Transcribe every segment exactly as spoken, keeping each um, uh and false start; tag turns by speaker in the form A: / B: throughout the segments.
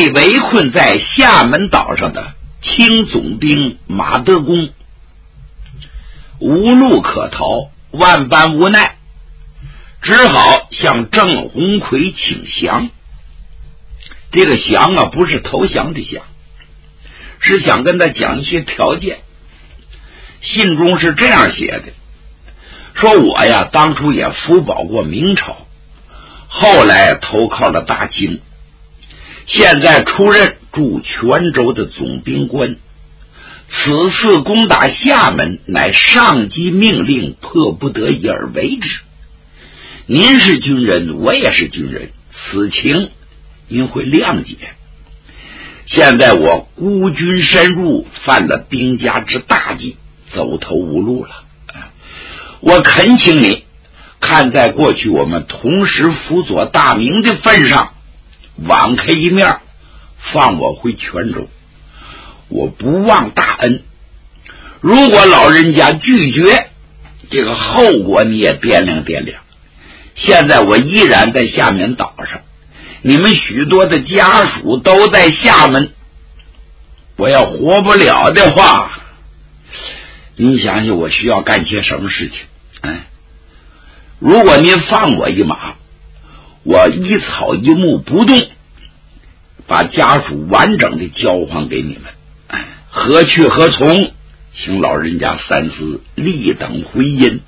A: 被围困在厦门岛上的清总兵马德公无路可逃，万般无奈，只好向郑鸿逵请降。这个降啊，不是投降的降，是想跟他讲一些条件。信中是这样写的，说我呀当初也辅保过明朝，后来投靠了大清，现在出任驻泉州的总兵官，此次攻打厦门乃上级命令，迫不得已而为之。您是军人，我也是军人，此情您会谅解。现在我孤军深入，犯了兵家之大忌，走投无路了。我恳请你看在过去我们同时辅佐大明的份上，网开一面，放我回泉州。我不忘大恩，如果老人家拒绝，这个后果你也掂量掂量。现在我依然在厦门岛上，你们许多的家属都在厦门，我要活不了的话，您想想我需要干些什么事情？哎，如果您放我一马，我一草一木不动，把家属完整的交还给你们，哎，何去何从？请老人家三思，立等回音。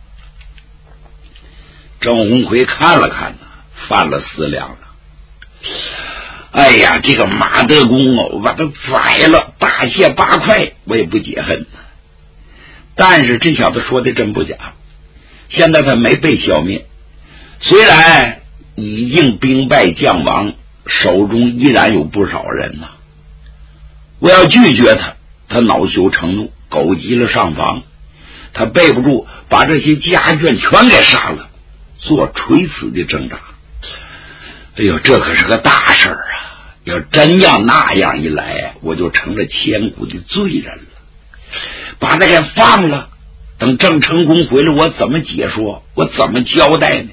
A: 郑鸿逵看了看，犯了思量了。哎呀，这个马德公哦，我把他宰了，大卸八块，我也不解恨。但是这小子说的真不假，现在他没被消灭，虽然已经兵败将亡，手中依然有不少人呐、啊。我要拒绝他，他恼羞成怒，狗急了上房，他背不住，把这些家眷全给杀了，做垂死的挣扎。哎呦，这可是个大事儿啊！要真要那样一来，我就成了千古的罪人了。把他给放了，等郑成功回来，我怎么解说？我怎么交代呢？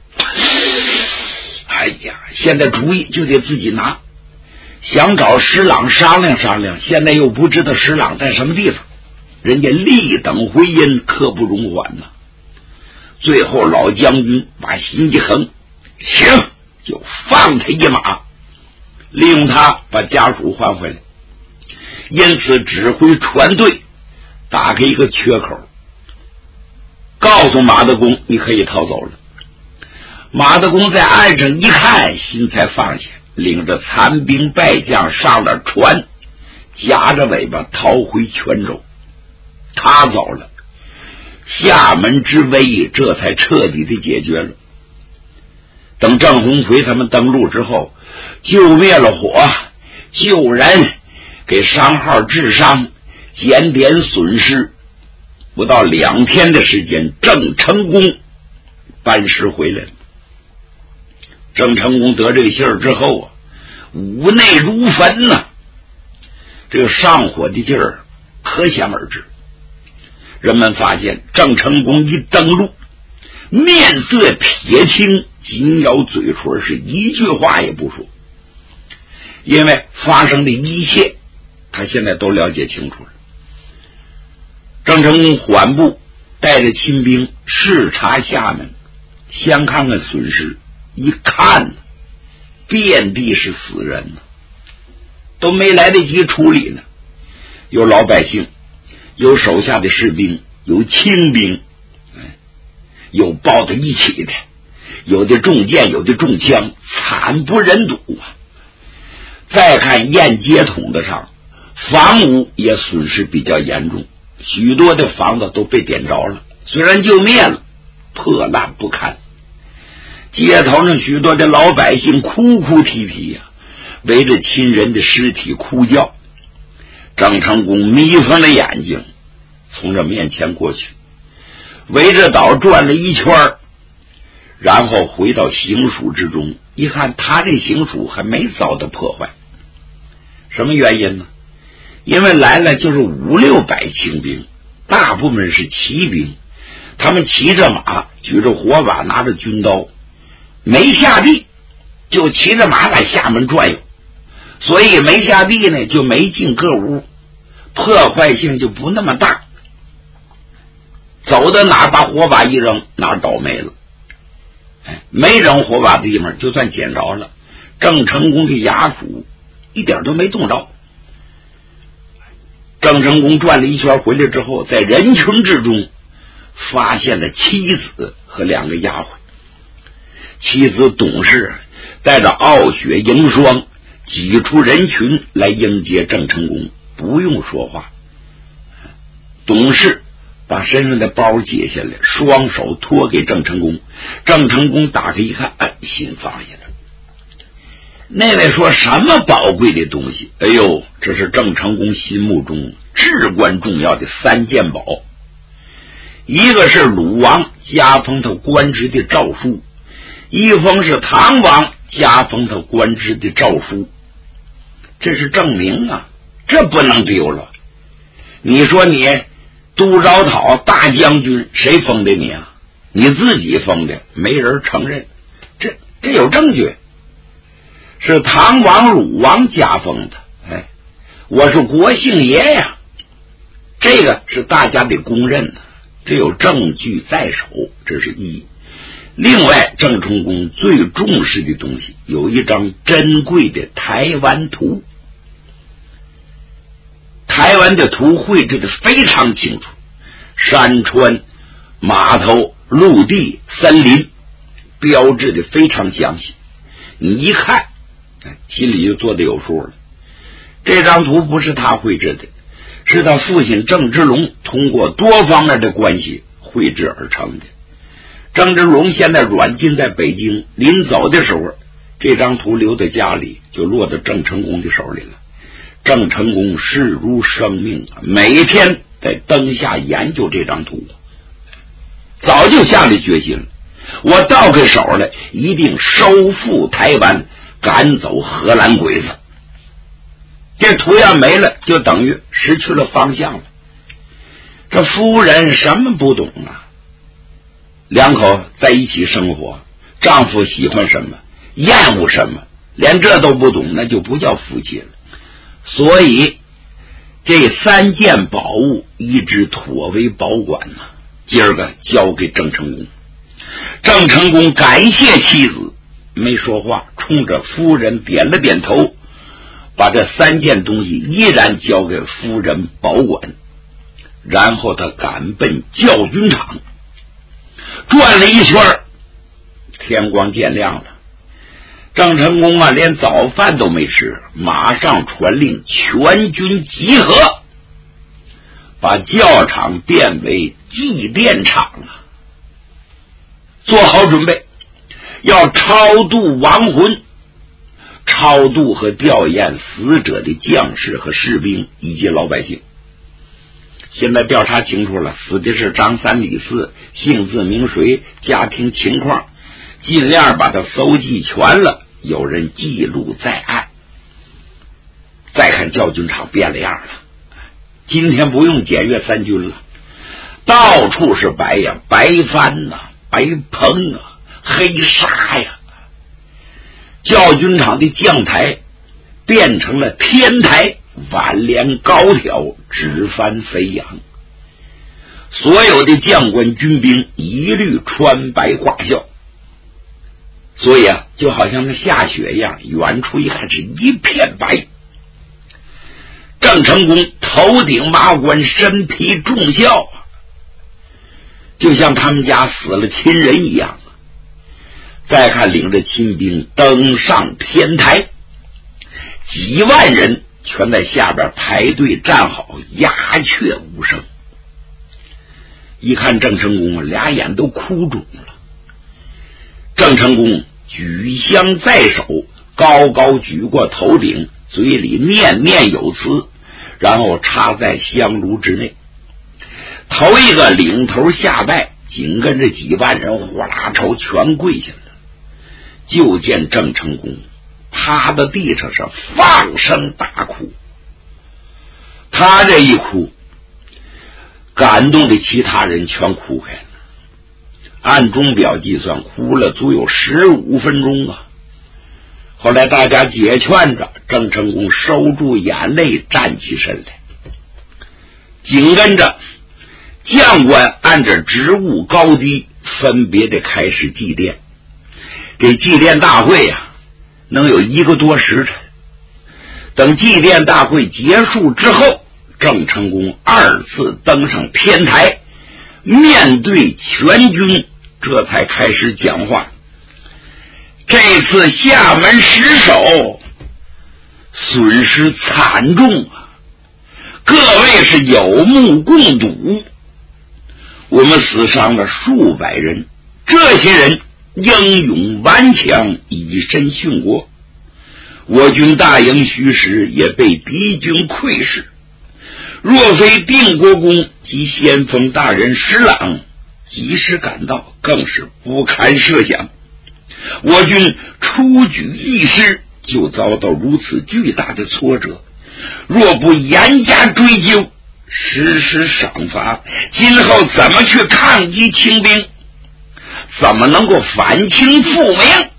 A: 哎呀，现在主意就得自己拿，想找施琅商量商量，现在又不知道施琅在什么地方，人家立等回音，刻不容缓呐。最后老将军把心一横，行，就放他一马，利用他把家属还回来。因此指挥船队打开一个缺口，告诉马德公你可以逃走了。马德公在岸上一看，心才放下，领着残兵败将上了船，夹着尾巴逃回泉州。他走了，厦门之危这才彻底的解决了。等郑鸿逵他们登陆之后，救灭了火，救人，给商号治伤，检点损失，不到两天的时间，郑成功班师回来了。郑成功得这个信儿之后啊，五内如焚呐、啊，这个上火的劲儿可想而知。人们发现郑成功一登陆，面色铁青，紧咬嘴唇，是一句话也不说。因为发生的一切他现在都了解清楚了。郑成功缓步带着亲兵视察厦门，先看看损失，一看遍地是死人呢，都没来得及处理呢。有老百姓，有手下的士兵，有轻兵，有抱在一起的，有的中箭，有的中枪，惨不忍睹啊！再看沿街筒子上，房屋也损失比较严重，许多的房子都被点着了，虽然救灭了，破烂不堪。街头上许多的老百姓哭哭啼啼呀、啊，围着亲人的尸体哭叫。郑成功眯缝了眼睛，从这面前过去，围着岛转了一圈，然后回到行署之中，一看他这行署还没遭到破坏。什么原因呢？因为来了就是五六百清兵，大部分是骑兵，他们骑着马，举着火把，拿着军刀，没下地就骑着马在厦门转悠。 所以没下地呢，就没进个屋，破坏性就不那么大。走到哪把火把一扔，哪倒霉了。哎，没扔火把的地方，就算捡着了，郑成功的衙署一点都没动着。郑成功转了一圈回来之后，在人群之中发现了妻子和两个丫鬟。妻子董氏带着傲雪迎霜挤出人群来迎接郑成功，不用说话。董氏把身上的包解下来，双手托给郑成功。郑成功打开一看，哎，心放下了。那位说什么宝贵的东西？哎呦，这是郑成功心目中至关重要的三件宝。一个是鲁王加封他官职的诏书，一封是唐王加封他官职的诏书。这是证明啊，这不能丢了。你说你杜昭讨大将军，谁封的你啊？你自己封的，没人承认。这这有证据，是唐王鲁王加封的。哎，我是国姓爷呀，这个是大家得公认的，这有证据在手，这是一。另外，郑成功最重视的东西有一张珍贵的台湾图。台湾的图绘制的非常清楚，山川、码头、陆地、森林标志的非常详细，你一看心里就做得有数了。这张图不是他绘制的，是他父亲郑芝龙通过多方面的关系绘制而成的。郑芝龙现在软禁在北京，临走的时候，这张图留在家里，就落到郑成功的手里了。郑成功视如生命，每天在灯下研究这张图，早就下了决心了，我到给手了，一定收复台湾，赶走荷兰鬼子。这图要没了，就等于失去了方向了。这夫人什么不懂啊？两口在一起生活，丈夫喜欢什么，厌恶什么，连这都不懂，那就不叫夫妻了。所以这三件宝物一直妥为保管呢，今儿个交给郑成功。郑成功感谢妻子，没说话，冲着夫人点了点头，把这三件东西依然交给夫人保管。然后他赶奔教军场，转了一圈，天光渐亮了。郑成功啊，连早饭都没吃，马上传令全军集合，把教场变为祭奠场啊！做好准备，要超度亡魂，超度和吊唁死者的将士和士兵以及老百姓。现在调查清楚了，死的是张三李四，姓字名谁，家庭情况尽量把它搜集全了，有人记录在案。再看教军场变了样了，今天不用检阅三军了，到处是白呀，白帆啊，白棚啊，黑纱呀。教军场的将台变成了天台，挽联高挑，纸帆飞扬。所有的将官军兵一律穿白挂孝，所以啊，就好像那下雪一样，远处一看是一片白。郑成功头顶马冠，身披重孝，就像他们家死了亲人一样。再看领着亲兵登上天台，几万人全在下边排队站好，鸦雀无声。一看郑成功，俩眼都哭肿了。郑成功举香在手，高高举过头顶，嘴里念念有词，然后插在香炉之内。头一个领头下拜，紧跟着几万人呼啦朝全跪下了。就见郑成功趴在地上是放声大哭。他这一哭，感动的其他人全哭开了。按钟表计算，哭了足有十五分钟啊！ 后来大家解劝着，郑成功收住眼泪，站起身来。紧跟着将官按着职务高低分别的开始祭奠。这祭奠大会啊，能有一个多时辰。等祭奠大会结束之后，郑成功二次登上天台，面对全军，这才开始讲话。这次厦门失守，损失惨重啊！各位是有目共睹，我们死伤了数百人，这些人英勇顽强，以身殉国。我军大营虚实，也被敌军窥视。若非定国公及先锋大人石朗及时赶到，更是不堪设想。我军出举一师，就遭到如此巨大的挫折。若不严加追究，实施赏罚，今后怎么去抗击清兵？怎么能够反清复明？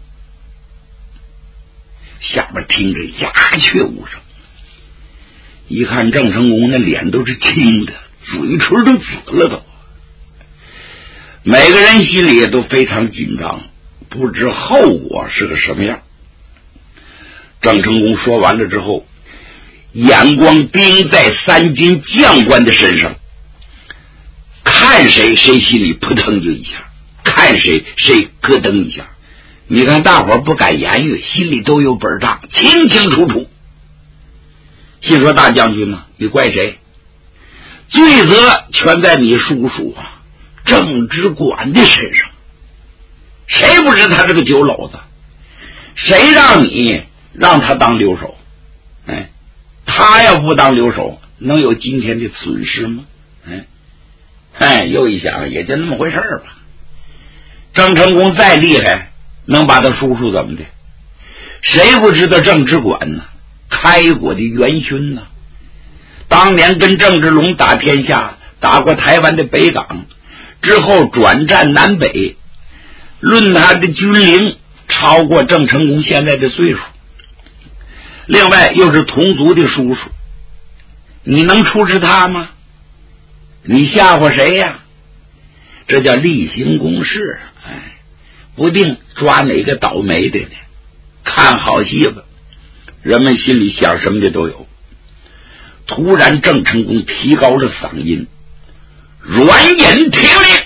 A: 下面听着鸦雀无声。一看郑成功那脸都是青的，嘴唇都紫了都。每个人心里也都非常紧张，不知后果是个什么样。郑成功说完了之后，眼光盯在三军将官的身上，看谁谁心里扑腾就一下，看谁谁咯噔一下。你看大伙儿不敢言语，心里都有本账，清清楚楚。心说大将军呢、啊，你怪谁？罪责全在你叔叔啊郑之管的身上。谁不知他这个酒篓子？谁让你让他当留守？哎，他要不当留守，能有今天的损失吗？哎，哎，又一想，也就那么回事吧。郑成功再厉害，能把他叔叔怎么的？谁不知道郑之管呢？开国的元勋呢？当年跟郑芝龙打天下，打过台湾的北港，之后转战南北，论他的军龄超过郑成功现在的岁数。另外又是同族的叔叔，你能出使他吗？你吓唬谁呀？这叫例行公事，哎，不定抓哪个倒霉的呢。看好戏吧，人们心里想什么的都有。突然郑成功提高了嗓音，阮隐听令。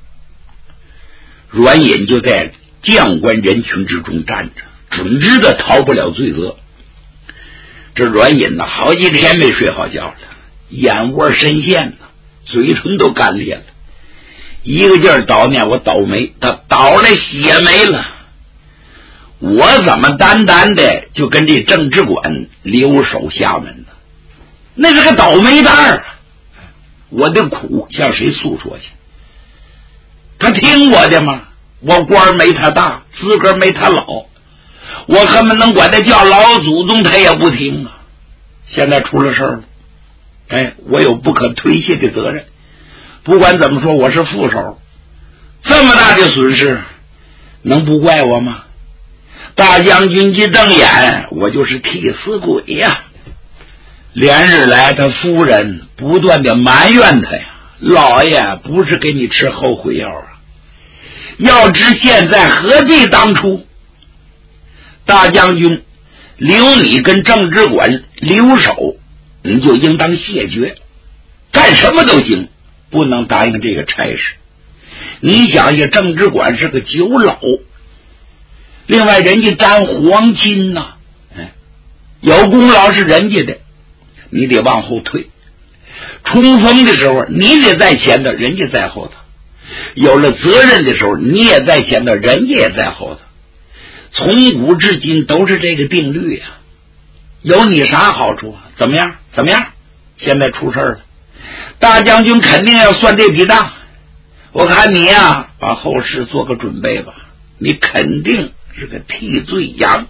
A: 阮隐就在将官人群之中站着，准知道逃不了罪责。这阮隐呢，好几天没睡好觉了，眼窝深陷呢，嘴唇都干裂了，一个劲儿叨念我倒霉，他倒了血霉了。我怎么单单的就跟这郑之管留守厦门呢？那是个倒霉蛋儿啊！我的苦向谁诉说去？他听我的吗？我官没他大，资格没他老，我恨不能管他叫老祖宗，他也不听啊！现在出了事了，哎，我有不可推卸的责任。不管怎么说，我是副手，这么大的损失，能不怪我吗？大将军一瞪眼，我就是替死鬼呀、啊！连日来，他夫人不断的埋怨他呀，老爷不是给你吃后悔药啊！要知现在何必当初？大将军留你跟郑之管留守，你就应当谢绝，干什么都行，不能答应这个差事。你想想，郑之管是个酒老，另外人家沾黄金呐、啊，哎，有功劳是人家的，你得往后退。冲锋的时候，你得在前头，人家在后头。有了责任的时候，你也在前头，人家也在后头。从古至今都是这个定律呀、啊。有你啥好处啊？怎么样？怎么样？现在出事了，大将军肯定要算这笔账。我看你呀、啊，把后事做个准备吧。你肯定是个替罪羊。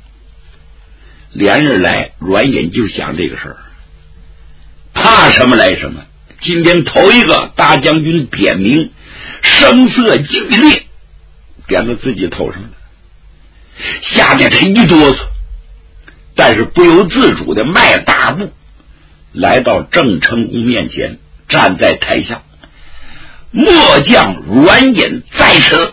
A: 连日来，阮隐就想这个事儿，怕什么来什么。今天头一个大将军点名，声色俱厉，点到自己头上了。 吓得他一哆嗦，但是不由自主的迈大步来到郑成功面前，站在台下。末将阮隐在此。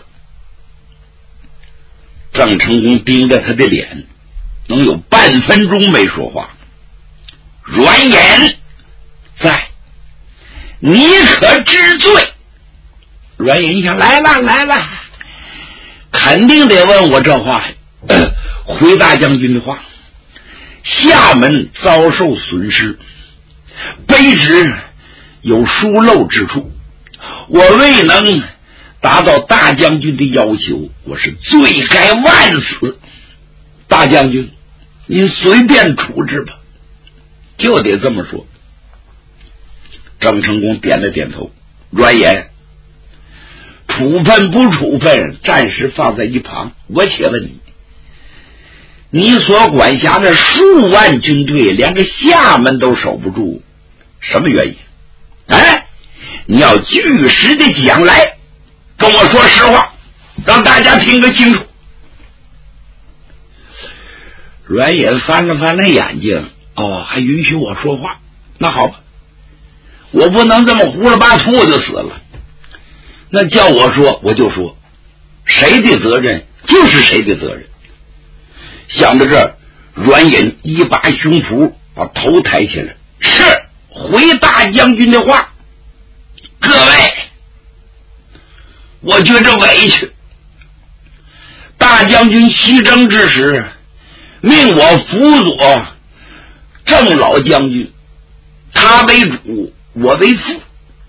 A: 郑成功盯着他的脸，能有半分钟没说话。阮隐在，你可知罪？阮隐一想，来了来了，肯定得问我这话，呃、回大将军的话。厦门遭受损失，卑职有疏漏之处，我未能达到大将军的要求，我是罪该万死。大将军，您随便处置吧，就得这么说。郑成功点了点头。阮隐，处分不处分暂时放在一旁，我且问你，你所管辖的数万军队连个厦门都守不住，什么原因？哎，你要据实的讲来，跟我说实话，让大家听个清楚。阮隐翻了翻了眼睛，哦，还允许我说话，那好吧，我不能这么胡了八通我就死了，那叫我说我就说，谁的责任就是谁的责任。想到这儿，阮隐一把胸脯把头抬起来，是回大将军的话。各位，我觉着委屈，大将军西征之时命我辅佐郑老将军，他为主我为副，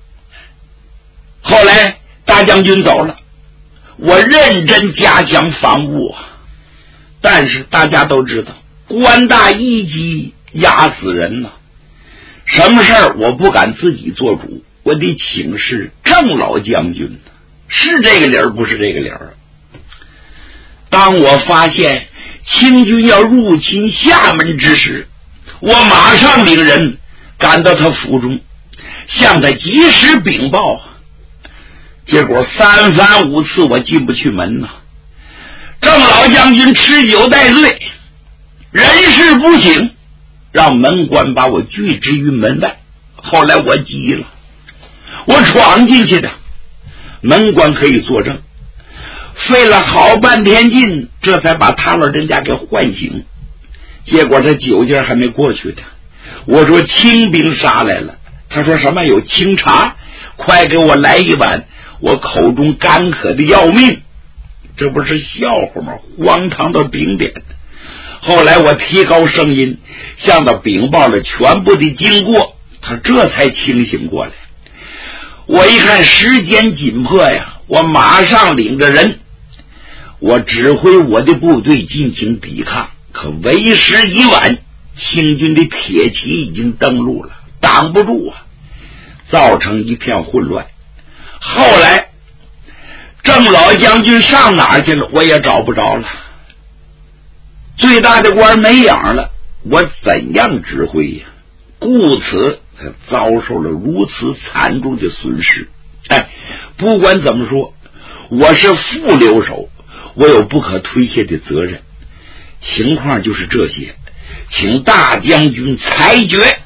A: 后来大将军走了，我认真加强防务，但是大家都知道官大一级压死人呐，什么事儿我不敢自己做主，我得请示郑老将军，是这个理儿不是这个理儿。当我发现清军要入侵厦门之时，我马上领人赶到他府中，向他及时禀报，结果三番五次我进不去门呐。郑老将军吃酒待醉，人事不省，让门官把我拒之于门外。后来我急了，我闯进去的，门官可以作证，费了好半天劲，这才把他老人家给唤醒。结果他酒劲还没过去的，我说清兵杀来了，他说什么有清茶，快给我来一碗，我口中干渴的要命，这不是笑话吗？荒唐到顶点。后来我提高声音向他禀报了全部的经过，他这才清醒过来。我一看时间紧迫呀，我马上领着人，我指挥我的部队进行抵抗，可为时已晚，清军的铁骑已经登陆了，挡不住啊，造成一片混乱。后来郑老将军上哪儿去了我也找不着了，最大的官没影了，我怎样指挥呀？故此才遭受了如此惨重的损失。哎，不管怎么说，我是副留守，我有不可推卸的责任。情况就是这些，请大将军裁决。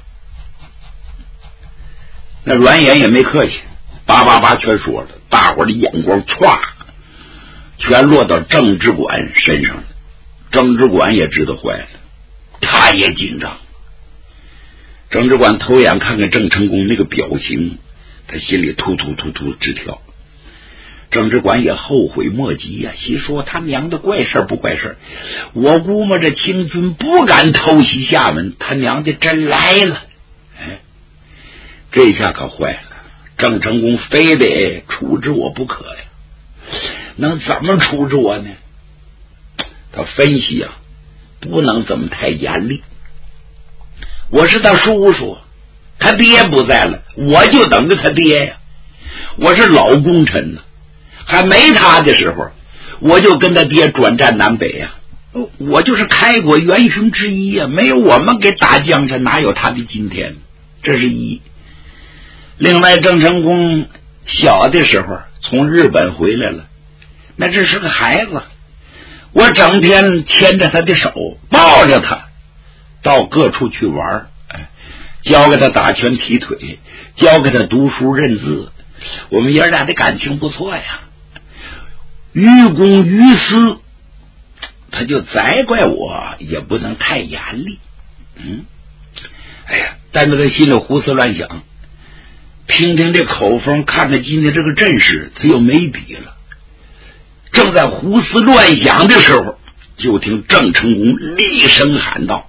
A: 那阮隐也没客气，叭叭叭全说了，大伙的眼光歘全落到郑知管身上了。郑知管也知道坏了，他也紧张。郑知管头眼看看郑成功那个表情，他心里突突突突直跳。郑知管也后悔莫及呀、啊，心说他娘的怪事不怪事，我估摸着清军不敢偷袭厦门，他娘的真来了。哎，这下可坏了，郑成功非得处置我不可呀。能怎么处置我呢？他分析啊，不能这么太严厉。我是他叔叔，他爹不在了，我就等着他爹呀。我是老功臣呢，还没他的时候，我就跟他爹转战南北呀。我就是开国元勋之一呀，没有我们给打江山，哪有他的今天？这是一。另外，郑成功小的时候从日本回来了，那这是个孩子。 我整天牵着他的手，抱着他到各处去玩，教给他打拳踢腿，教给他读书认字，我们爷俩的感情不错呀。于公于私，他就责怪我也不能太严厉。嗯，哎呀，但是他心里胡思乱想，听听这口风，看他今天这个阵势，他又没底了。正在胡思乱想的时候，就听郑成功厉声喊道：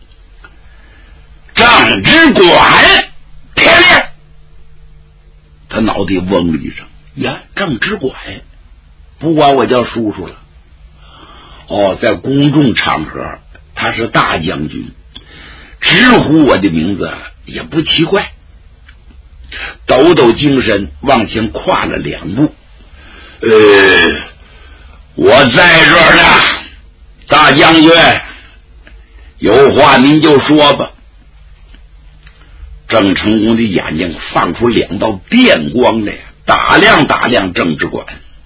A: 郑知管，天亮！他脑袋嗡了一声，呀，郑知管不管我叫叔叔了。哦，在公众场合他是大将军，直呼我的名字也不奇怪。抖抖精神往前跨了两步，呃我在这儿呢，大将军，有话您就说吧。郑成功的眼睛放出两道电光来，打量打量郑知管。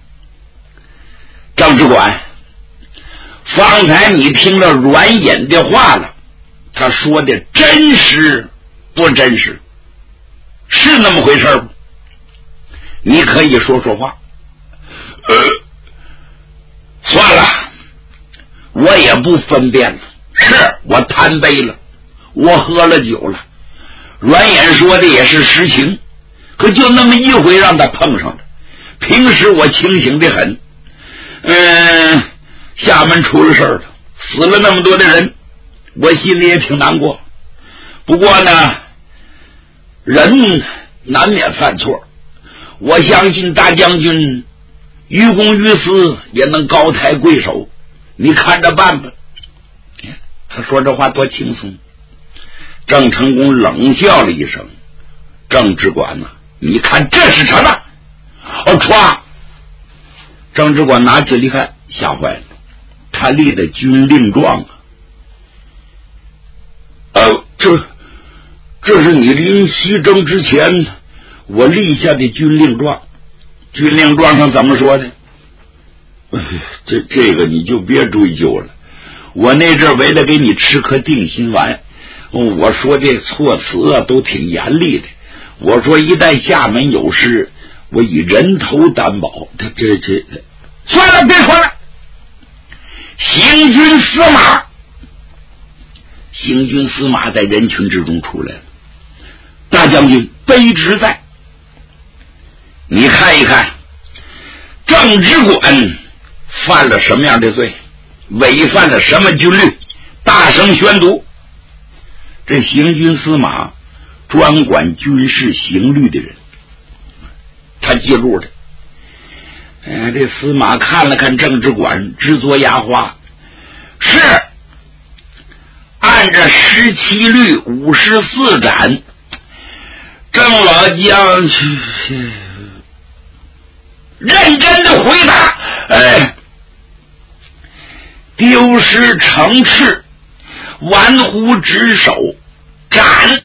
A: 郑知管，方才你听了阮隐的话了，他说的真实不真实？是那么回事吗？你可以说说话。呃，算了，我也不分辨了，是我贪杯了，我喝了酒了。阮隐说的也是实情，可就那么一回让他碰上了。平时我清醒的很，嗯，厦门出了事了，死了那么多的人，我心里也挺难过。不过呢，人难免犯错，我相信大将军于公于私也能高抬贵手，你看着办吧。他说这话多轻松。郑成功冷笑了一声：郑知管呐、啊，你看这是什么？哦，歘！郑知管拿起来一看，吓坏了，他立的军令状啊！呃，这这是你临西征之前我立下的军令状，军令状上怎么说的？这这个你就别追究了，我那阵为了给你吃颗定心丸，我说这措辞啊都挺严厉的。我说一旦厦门有事，我以人头担保。他这这算了，别说了。行军司马，行军司马在人群之中出来了。大将军卑职在，你看一看，郑知管犯了什么样的罪，违反了什么军律，大声宣读。这行军司马专管军事刑律的人，他记录的。哎，这司马看了看郑知管，直作牙花。是按着十七律五十四斩，郑老将认真的回答：哎，丢失城池，玩忽职守，斩。